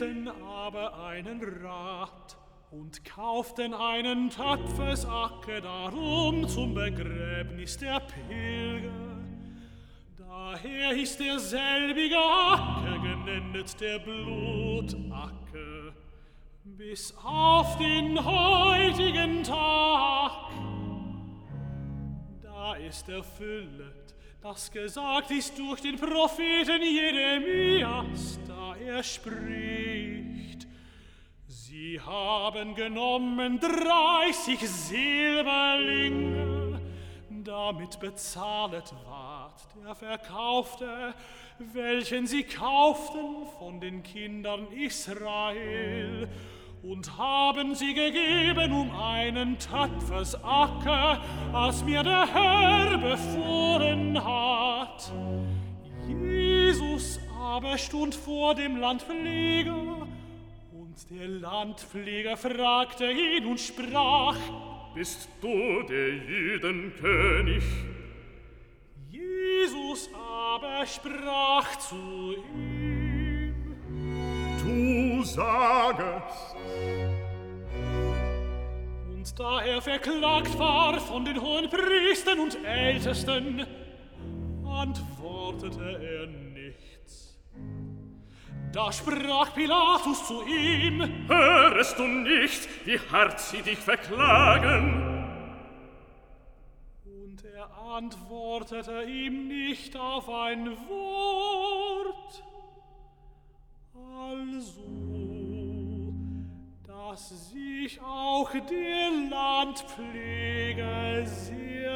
hielten aber einen Rat und kauften einen Töpfes Acker darum zum Begräbnis der Pilger. Daher ist derselbige Acker genennet der Blutacker, bis auf den heutigen Tag. Da ist erfüllet, das gesagt ist durch den Propheten Jeremias, da er spricht: Sie haben genommen 30 Silberlinge, damit bezahlet ward der Verkaufte, welchen sie kauften von den Kindern Israel, und haben sie gegeben einen Töpfersacker, als mir der Herr befohlen hat. Jesus aber stund vor dem Landpfleger, und der Landpfleger fragte ihn und sprach: Bist du der Juden König? Jesus aber sprach zu ihm: Du sagest. Und da er verklagt war von den Hohenpriestern und Ältesten, antwortete er nichts. Da sprach Pilatus zu ihm: Hörest du nicht, wie hart sie dich verklagen? Und er antwortete ihm nicht auf ein Wort. Also, dass sich auch der Landpfleger sehr